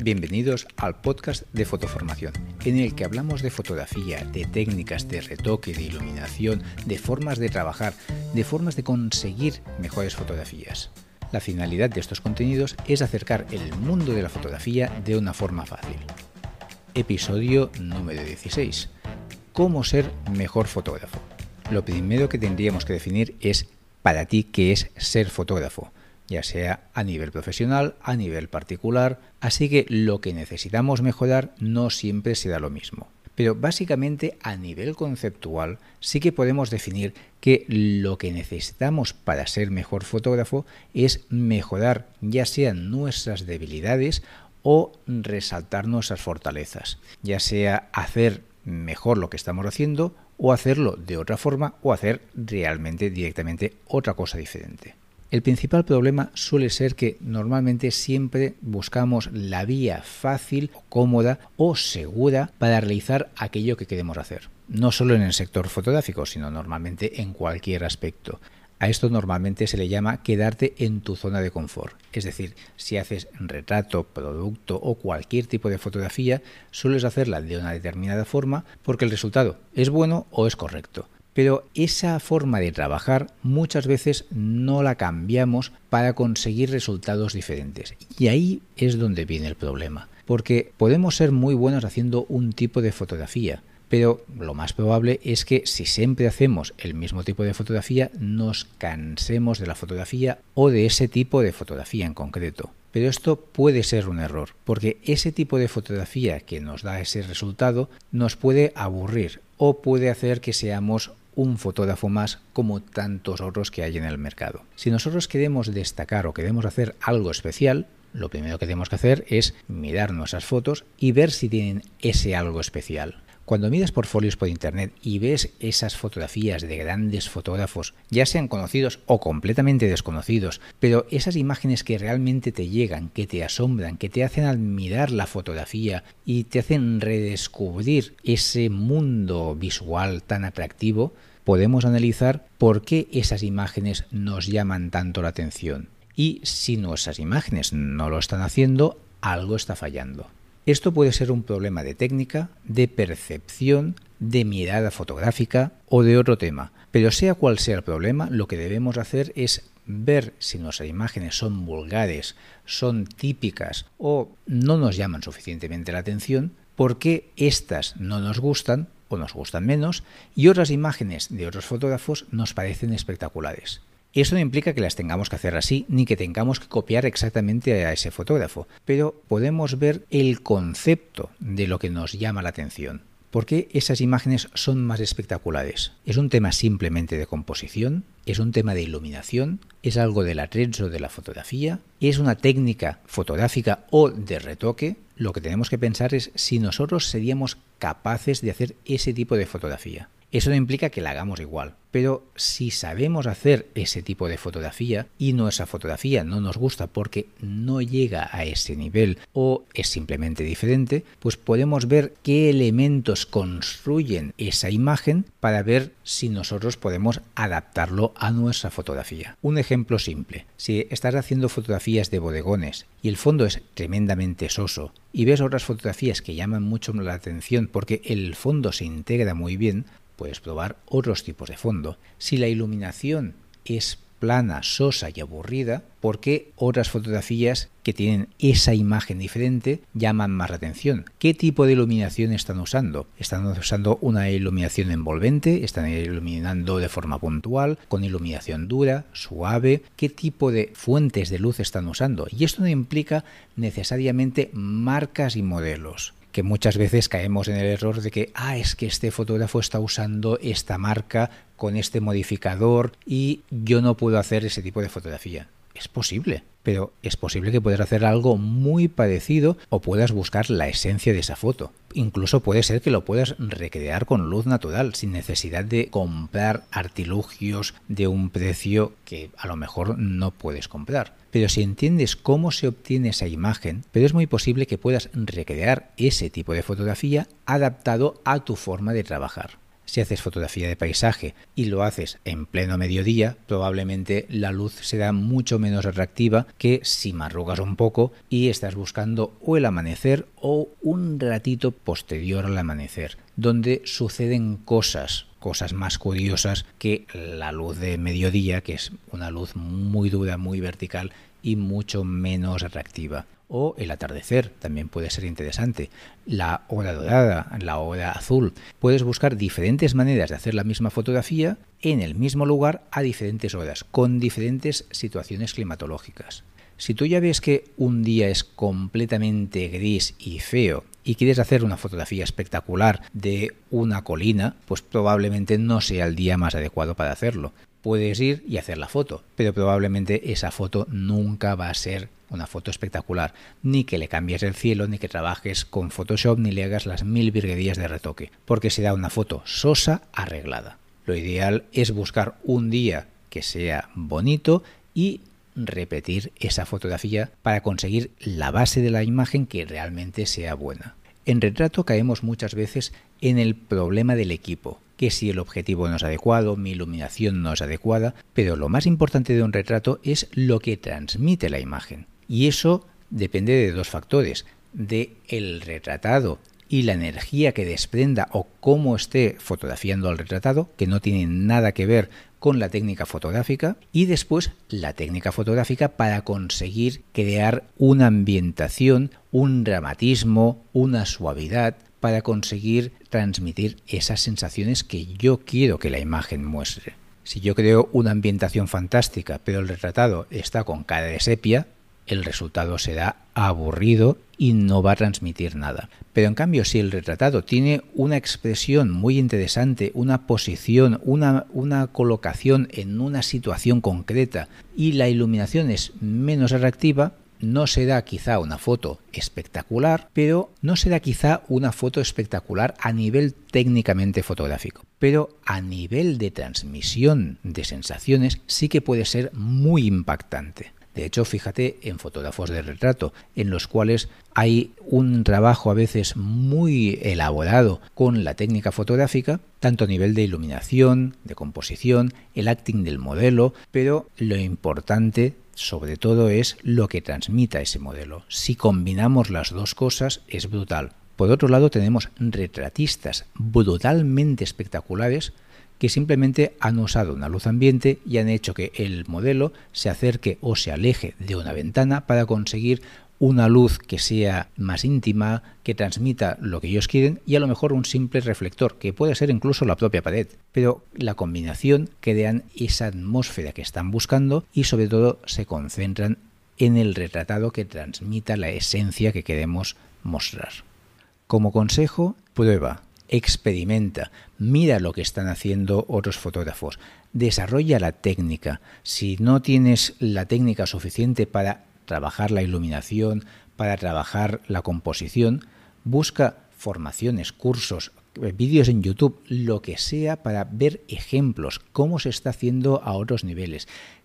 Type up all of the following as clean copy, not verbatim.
Bienvenidos al podcast de Fotoformación, en el que hablamos de fotografía, de técnicas, de retoque, de iluminación, de formas de trabajar, de formas de conseguir mejores fotografías. La finalidad de estos contenidos es acercar el mundo de la fotografía de una forma fácil. Episodio número 16. ¿Cómo ser mejor fotógrafo? Lo primero que tendríamos que definir es para ti qué es ser fotógrafo, ya sea a nivel profesional, a nivel particular, así que lo que necesitamos mejorar no siempre será lo mismo. Pero básicamente a nivel conceptual sí que podemos definir que lo que necesitamos para ser mejor fotógrafo es mejorar ya sean nuestras debilidades o resaltar nuestras fortalezas, ya sea hacer mejor lo que estamos haciendo o hacerlo de otra forma o hacer realmente directamente otra cosa diferente. El principal problema suele ser que normalmente siempre buscamos la vía fácil, cómoda o segura para realizar aquello que queremos hacer. No solo en el sector fotográfico, sino normalmente en cualquier aspecto. A esto normalmente se le llama quedarte en tu zona de confort. Es decir, si haces retrato, producto o cualquier tipo de fotografía, sueles hacerla de una determinada forma porque el resultado es bueno o es correcto. Pero esa forma de trabajar muchas veces no la cambiamos para conseguir resultados diferentes. Y ahí es donde viene el problema. Porque podemos ser muy buenos haciendo un tipo de fotografía, pero lo más probable es que si siempre hacemos el mismo tipo de fotografía, nos cansemos de la fotografía o de ese tipo de fotografía en concreto. Pero esto puede ser un error, porque ese tipo de fotografía que nos da ese resultado nos puede aburrir o puede hacer que seamos un fotógrafo más como tantos otros que hay en el mercado. Si nosotros queremos destacar o queremos hacer algo especial, lo primero que tenemos que hacer es mirar nuestras fotos y ver si tienen ese algo especial. Cuando miras portfolios por internet y ves esas fotografías de grandes fotógrafos, ya sean conocidos o completamente desconocidos, pero esas imágenes que realmente te llegan, que te asombran, que te hacen admirar la fotografía y te hacen redescubrir ese mundo visual tan atractivo, podemos analizar por qué esas imágenes nos llaman tanto la atención. Y si nuestras imágenes no lo están haciendo, algo está fallando. Esto puede ser un problema de técnica, de percepción, de mirada fotográfica o de otro tema. Pero sea cual sea el problema, lo que debemos hacer es ver si nuestras imágenes son vulgares, son típicas o no nos llaman suficientemente la atención, por qué estas no nos gustan o nos gustan menos y otras imágenes de otros fotógrafos nos parecen espectaculares. Eso no implica que las tengamos que hacer así, ni que tengamos que copiar exactamente a ese fotógrafo, pero podemos ver el concepto de lo que nos llama la atención. ¿Por qué esas imágenes son más espectaculares? ¿Es un tema simplemente de composición? ¿Es un tema de iluminación? ¿Es algo del atrecho de la fotografía? ¿Es una técnica fotográfica o de retoque? Lo que tenemos que pensar es si nosotros seríamos capaces de hacer ese tipo de fotografía. Eso no implica que la hagamos igual, pero si sabemos hacer ese tipo de fotografía y nuestra fotografía no nos gusta porque no llega a ese nivel o es simplemente diferente, pues podemos ver qué elementos construyen esa imagen para ver si nosotros podemos adaptarlo a nuestra fotografía. Un ejemplo simple: si estás haciendo fotografías de bodegones y el fondo es tremendamente soso y ves otras fotografías que llaman mucho la atención porque el fondo se integra muy bien, puedes probar otros tipos de fondo. Si la iluminación es plana, sosa y aburrida, ¿por qué otras fotografías que tienen esa imagen diferente llaman más la atención? ¿Qué tipo de iluminación están usando? ¿Están usando una iluminación envolvente? ¿Están iluminando de forma puntual? ¿Con iluminación dura? ¿Suave? ¿Qué tipo de fuentes de luz están usando? Y esto no implica necesariamente marcas y modelos, que muchas veces caemos en el error de que es que este fotógrafo está usando esta marca con este modificador y yo no puedo hacer ese tipo de fotografía. Es posible, pero es posible que puedas hacer algo muy parecido o puedas buscar la esencia de esa foto. Incluso puede ser que lo puedas recrear con luz natural, sin necesidad de comprar artilugios de un precio que a lo mejor no puedes comprar. Pero si entiendes cómo se obtiene esa imagen, pero es muy posible que puedas recrear ese tipo de fotografía adaptado a tu forma de trabajar. Si haces fotografía de paisaje y lo haces en pleno mediodía, probablemente la luz será mucho menos atractiva que si madrugas un poco y estás buscando o el amanecer o un ratito posterior al amanecer, donde suceden cosas más curiosas que la luz de mediodía, que es una luz muy dura, muy vertical y mucho menos atractiva. O el atardecer también puede ser interesante. La hora dorada, la hora azul. Puedes buscar diferentes maneras de hacer la misma fotografía en el mismo lugar a diferentes horas, con diferentes situaciones climatológicas. Si tú ya ves que un día es completamente gris y feo y quieres hacer una fotografía espectacular de una colina, pues probablemente no sea el día más adecuado para hacerlo. Puedes ir y hacer la foto, pero probablemente esa foto nunca va a ser una foto espectacular, ni que le cambies el cielo, ni que trabajes con Photoshop, ni le hagas las 1000 virguerías de retoque, porque será una foto sosa arreglada. Lo ideal es buscar un día que sea bonito y repetir esa fotografía para conseguir la base de la imagen que realmente sea buena. En retrato caemos muchas veces en el problema del equipo, que si el objetivo no es adecuado, mi iluminación no es adecuada, pero lo más importante de un retrato es lo que transmite la imagen. Y eso depende de dos factores, de el retratado y la energía que desprenda o cómo esté fotografiando al retratado, que no tiene nada que ver con la técnica fotográfica, y después la técnica fotográfica para conseguir crear una ambientación, un dramatismo, una suavidad, para conseguir transmitir esas sensaciones que yo quiero que la imagen muestre. Si yo creo una ambientación fantástica, pero el retratado está con cara de sepia, el resultado será aburrido y no va a transmitir nada. Pero en cambio, si el retratado tiene una expresión muy interesante, una posición, una colocación en una situación concreta y la iluminación es menos atractiva, no será quizá una foto espectacular, pero no será quizá una foto espectacular a nivel técnicamente fotográfico. Pero a nivel de transmisión de sensaciones sí que puede ser muy impactante. De hecho, fíjate en fotógrafos de retrato, en los cuales hay un trabajo a veces muy elaborado con la técnica fotográfica, tanto a nivel de iluminación, de composición, el acting del modelo, pero lo importante sobre todo es lo que transmita ese modelo. Si combinamos las dos cosas es brutal. Por otro lado, tenemos retratistas brutalmente espectaculares que simplemente han usado una luz ambiente y han hecho que el modelo se acerque o se aleje de una ventana para conseguir una luz que sea más íntima, que transmita lo que ellos quieren, y a lo mejor un simple reflector, que puede ser incluso la propia pared. Pero la combinación crean esa atmósfera que están buscando y sobre todo se concentran en el retratado que transmita la esencia que queremos mostrar. Como consejo, prueba, experimenta, mira lo que están haciendo otros fotógrafos, desarrolla la técnica. Si no tienes la técnica suficiente para trabajar la iluminación, para trabajar la composición, busca formaciones, cursos, vídeos en YouTube, lo que sea, para ver ejemplos, cómo se está haciendo a otros niveles,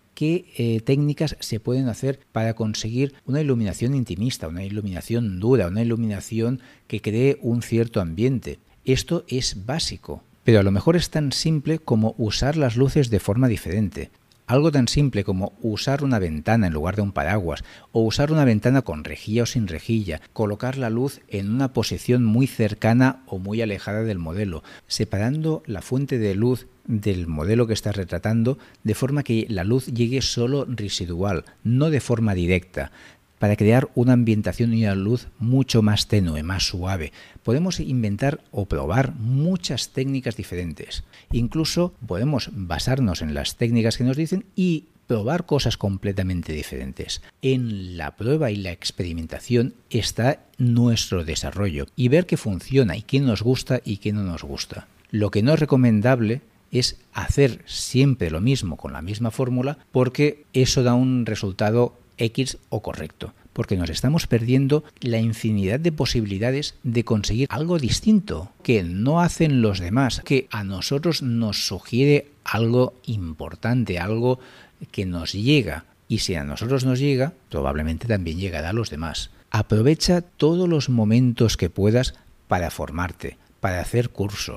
qué técnicas se pueden hacer para conseguir una iluminación intimista, una iluminación dura, una iluminación que cree un cierto ambiente. Esto es básico, pero a lo mejor es tan simple como usar las luces de forma diferente. Algo tan simple como usar una ventana en lugar de un paraguas, o usar una ventana con rejilla o sin rejilla, colocar la luz en una posición muy cercana o muy alejada del modelo, separando la fuente de luz del modelo que estás retratando de forma que la luz llegue solo residual, no de forma directa, para crear una ambientación y una luz mucho más tenue, más suave. Podemos inventar o probar muchas técnicas diferentes. Incluso podemos basarnos en las técnicas que nos dicen y probar cosas completamente diferentes. En la prueba y la experimentación está nuestro desarrollo y ver qué funciona y qué nos gusta y qué no nos gusta. Lo que no es recomendable es hacer siempre lo mismo con la misma fórmula, porque eso da un resultado X o correcto, porque nos estamos perdiendo la infinidad de posibilidades de conseguir algo distinto que no hacen los demás, que a nosotros nos sugiere algo importante, algo que nos llega, y si a nosotros nos llega, probablemente también llegará a los demás. Aprovecha todos los momentos que puedas para formarte, para hacer cursos,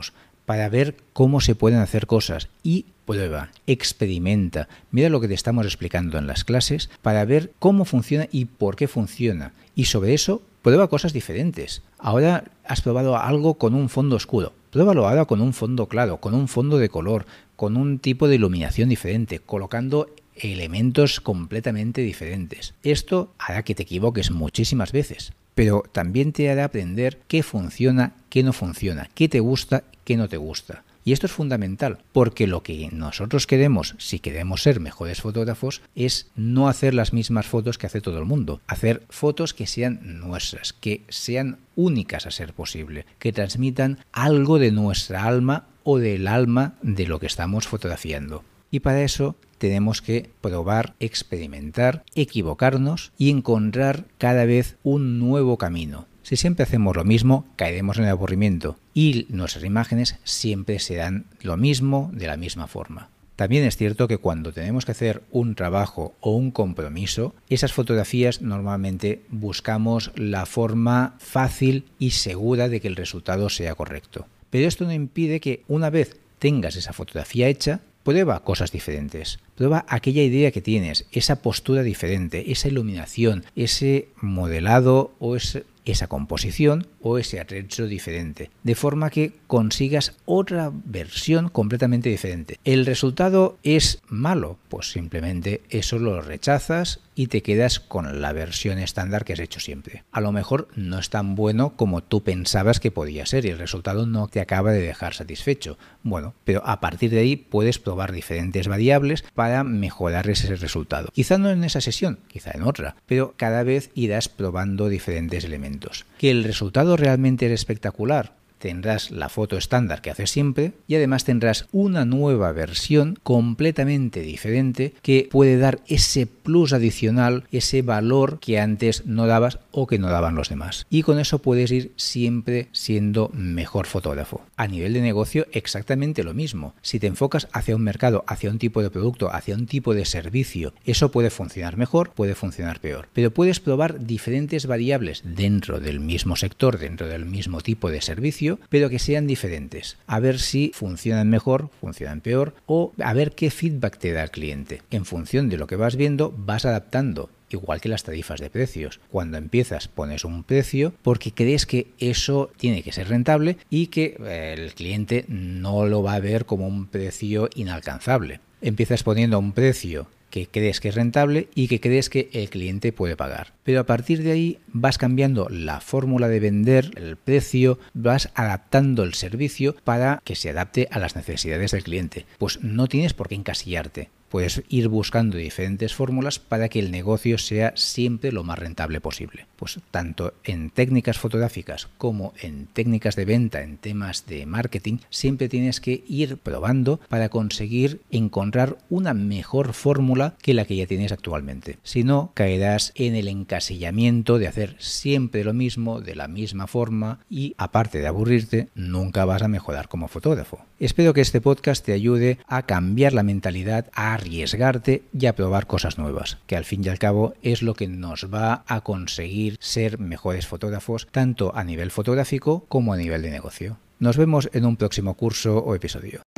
para ver cómo se pueden hacer cosas y prueba, experimenta, mira lo que te estamos explicando en las clases para ver cómo funciona y por qué funciona. Y sobre eso, prueba cosas diferentes. Ahora has probado algo con un fondo oscuro. Pruébalo ahora con un fondo claro, con un fondo de color, con un tipo de iluminación diferente, colocando elementos completamente diferentes. Esto hará que te equivoques muchísimas veces, pero también te hará aprender qué funciona, qué no funciona, qué te gusta, qué no te gusta. Y esto es fundamental, porque lo que nosotros queremos, si queremos ser mejores fotógrafos, es no hacer las mismas fotos que hace todo el mundo. Hacer fotos que sean nuestras, que sean únicas a ser posible, que transmitan algo de nuestra alma o del alma de lo que estamos fotografiando. Y para eso tenemos que probar, experimentar, equivocarnos y encontrar cada vez un nuevo camino. Si siempre hacemos lo mismo, caeremos en el aburrimiento y nuestras imágenes siempre serán lo mismo de la misma forma. También es cierto que cuando tenemos que hacer un trabajo o un compromiso, esas fotografías normalmente buscamos la forma fácil y segura de que el resultado sea correcto. Pero esto no impide que una vez tengas esa fotografía hecha, prueba cosas diferentes. Prueba aquella idea que tienes, esa postura diferente, esa iluminación, ese modelado o esa composición o ese atrecho diferente, de forma que consigas otra versión completamente diferente. ¿El resultado es malo? Pues simplemente eso lo rechazas y te quedas con la versión estándar que has hecho siempre. A lo mejor no es tan bueno como tú pensabas que podía ser y el resultado no te acaba de dejar satisfecho. Bueno, pero a partir de ahí puedes probar diferentes variables para mejorar ese resultado. Quizá no en esa sesión, quizá en otra, pero cada vez irás probando diferentes elementos. Que el resultado realmente es espectacular. Tendrás la foto estándar que haces siempre y además tendrás una nueva versión completamente diferente que puede dar ese plus adicional, ese valor que antes no dabas o que no daban los demás. Y con eso puedes ir siempre siendo mejor fotógrafo. A nivel de negocio, exactamente lo mismo. Si te enfocas hacia un mercado, hacia un tipo de producto, hacia un tipo de servicio, eso puede funcionar mejor, puede funcionar peor. Pero puedes probar diferentes variables dentro del mismo sector, dentro del mismo tipo de servicio, pero que sean diferentes. A ver si funcionan mejor, funcionan peor o a ver qué feedback te da el cliente. En función de lo que vas viendo, vas adaptando. Igual que las tarifas de precios. Cuando empiezas pones un precio porque crees que eso tiene que ser rentable y que el cliente no lo va a ver como un precio inalcanzable. Empiezas poniendo un precio que crees que es rentable y que crees que el cliente puede pagar. Pero a partir de ahí vas cambiando la fórmula de vender, el precio, vas adaptando el servicio para que se adapte a las necesidades del cliente. Pues no tienes por qué encasillarte. Puedes ir buscando diferentes fórmulas para que el negocio sea siempre lo más rentable posible. Pues tanto en técnicas fotográficas como en técnicas de venta, en temas de marketing, siempre tienes que ir probando para conseguir encontrar una mejor fórmula que la que ya tienes actualmente. Si no, caerás en el encasillamiento de hacer siempre lo mismo, de la misma forma y, aparte de aburrirte, nunca vas a mejorar como fotógrafo. Espero que este podcast te ayude a cambiar la mentalidad, a arriesgarte y a probar cosas nuevas, que al fin y al cabo es lo que nos va a conseguir ser mejores fotógrafos, tanto a nivel fotográfico como a nivel de negocio. Nos vemos en un próximo curso o episodio.